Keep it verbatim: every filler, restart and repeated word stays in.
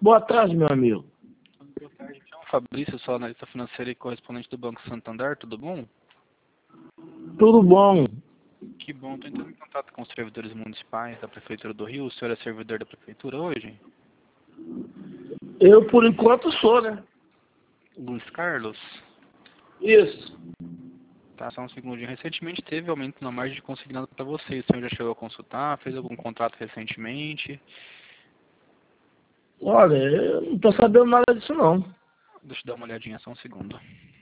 Boa tarde, meu amigo. Boa tarde, então. Fabrício, sou analista financeiro e correspondente do Banco Santander, tudo bom? Tudo bom? Que bom, estou entrando em contato com os servidores municipais da Prefeitura do Rio. O senhor é servidor da Prefeitura hoje? Eu, por enquanto, sou, né? Luiz Carlos? Isso. Tá, só um segundinho. Recentemente teve aumento na margem de consignado para vocês. O senhor já chegou a consultar? Fez algum contrato recentemente? Olha, eu não tô sabendo nada disso, não. Deixa eu dar uma olhadinha, só um segundo.